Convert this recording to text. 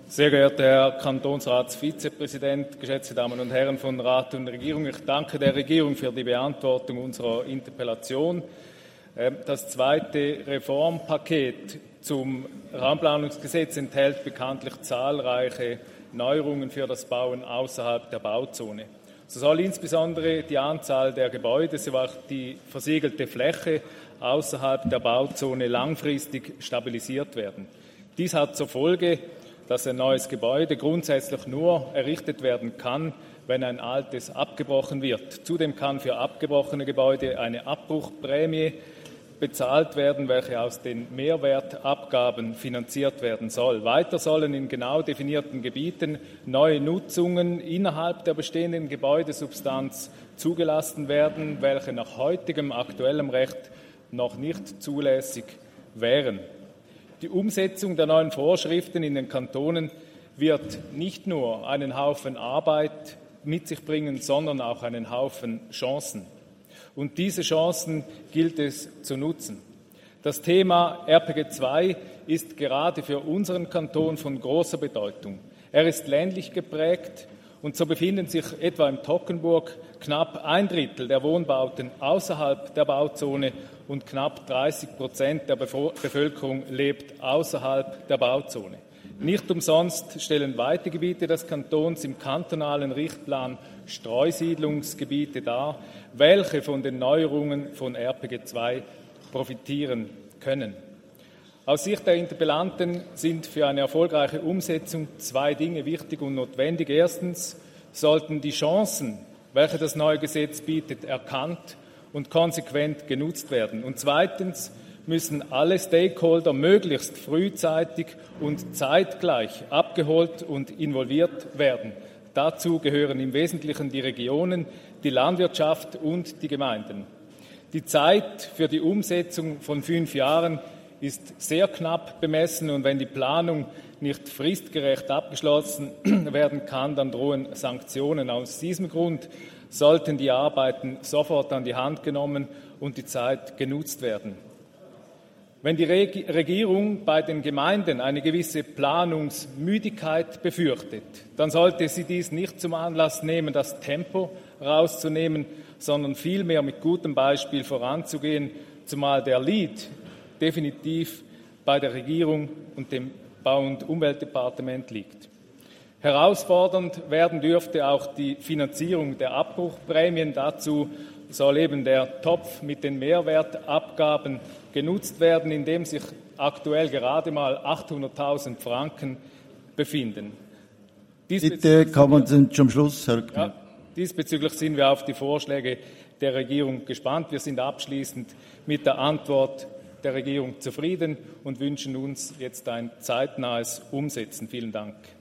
Sehr geehrter Herr Kantonsratsvizepräsident, geschätzte Damen und Herren von Rat und Regierung, ich danke der Regierung für die Beantwortung unserer Interpellation. Das zweite Reformpaket zum Raumplanungsgesetz enthält bekanntlich zahlreiche Neuerungen für das Bauen außerhalb der Bauzone. So soll insbesondere die Anzahl der Gebäude sowie auch die versiegelte Fläche außerhalb der Bauzone langfristig stabilisiert werden. Dies hat zur Folge, dass ein neues Gebäude grundsätzlich nur errichtet werden kann, wenn ein altes abgebrochen wird. Zudem kann für abgebrochene Gebäude eine Abbruchprämie bezahlt werden, welche aus den Mehrwertabgaben finanziert werden soll. Weiter sollen in genau definierten Gebieten neue Nutzungen innerhalb der bestehenden Gebäudesubstanz zugelassen werden, welche nach heutigem aktuellem Recht noch nicht zulässig wären. Die Umsetzung der neuen Vorschriften in den Kantonen wird nicht nur einen Haufen Arbeit mit sich bringen, sondern auch einen Haufen Chancen. Und diese Chancen gilt es zu nutzen. Das Thema RPG 2 ist gerade für unseren Kanton von großer Bedeutung. Er ist ländlich geprägt und so befinden sich etwa im Toggenburg knapp 1/3 der Wohnbauten außerhalb der Bauzone und knapp 30% der Bevölkerung lebt außerhalb der Bauzone. Nicht umsonst stellen weite Gebiete des Kantons im kantonalen Richtplan Streusiedlungsgebiete dar, welche von den Neuerungen von RPG 2 profitieren können. Aus Sicht der Interpellanten sind für eine erfolgreiche Umsetzung 2 Dinge wichtig und notwendig. Erstens sollten die Chancen, welche das neue Gesetz bietet, erkannt und konsequent genutzt werden. Und zweitens müssen alle Stakeholder möglichst frühzeitig und zeitgleich abgeholt und involviert werden. Dazu gehören im Wesentlichen die Regionen, die Landwirtschaft und die Gemeinden. Die Zeit für die Umsetzung von 5 Jahren ist sehr knapp bemessen und wenn die Planung nicht fristgerecht abgeschlossen werden kann, dann drohen Sanktionen. Aus diesem Grund sollten die Arbeiten sofort an die Hand genommen und die Zeit genutzt werden. Wenn die Regierung bei den Gemeinden eine gewisse Planungsmüdigkeit befürchtet, dann sollte sie dies nicht zum Anlass nehmen, das Tempo rauszunehmen, sondern vielmehr mit gutem Beispiel voranzugehen, zumal der Lead definitiv bei der Regierung und dem Bau- und Umweltdepartement liegt. Herausfordernd werden dürfte auch die Finanzierung der Abbruchprämien. Dazu soll eben der Topf mit den Mehrwertabgaben genutzt werden, in dem sich aktuell gerade mal 800.000 Franken befinden. Bitte kommen Sie zum Schluss, Herr Knecht. Ja, diesbezüglich sind wir auf die Vorschläge der Regierung gespannt. Wir sind abschließend mit der Antwort der Regierung zufrieden und wünschen uns jetzt ein zeitnahes Umsetzen. Vielen Dank.